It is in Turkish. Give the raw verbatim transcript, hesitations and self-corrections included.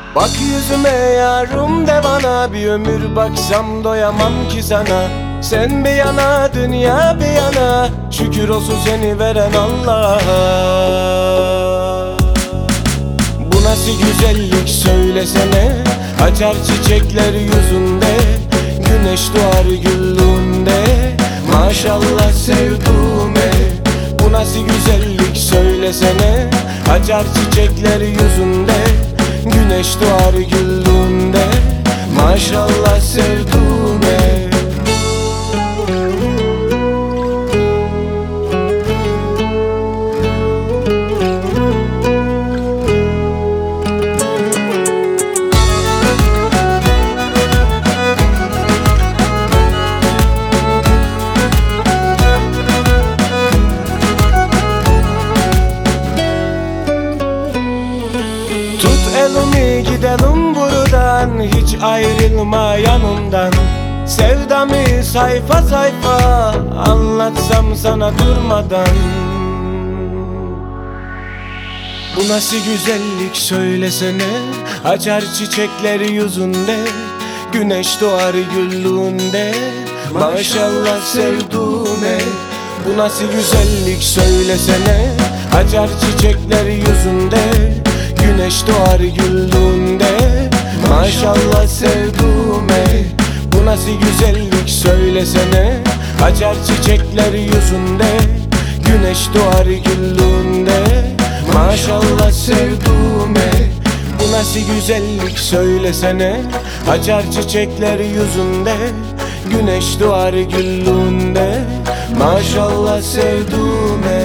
Bak yüzüme yarım de bana, bir ömür baksam doyamam ki sana. Sen bir yana, dünya bir yana, şükür olsun seni veren Allah'a. Bu nasıl güzellik söylesene, açar çiçekler yüzünde, güneş doğar güllüğünde, maşallah sevduğume. Bu nasıl güzellik söylesene, açar çiçekler yüzünde, güneş doğar güllüğünde, maşallah sevduğume. Elimi gidelim buradan, hiç ayrılma yanımdan. Sevdamı sayfa sayfa anlatsam sana durmadan. Bu nasıl güzellik söylesene, açar çiçekler yüzünde, güneş doğar güllüğünde, maşallah sevduğume. Bu nasıl güzellik söylesene, açar çiçekler yüzünde, güneş doğar güllüğünde, maşallah sevduğume. Bu nasıl güzellik söylesene, açar çiçekler yüzünde, güneş doğar güllüğünde, maşallah sevduğume. Bu nasıl güzellik söylesene, açar çiçekler yüzünde, güneş doğar güllüğünde, maşallah sevduğume.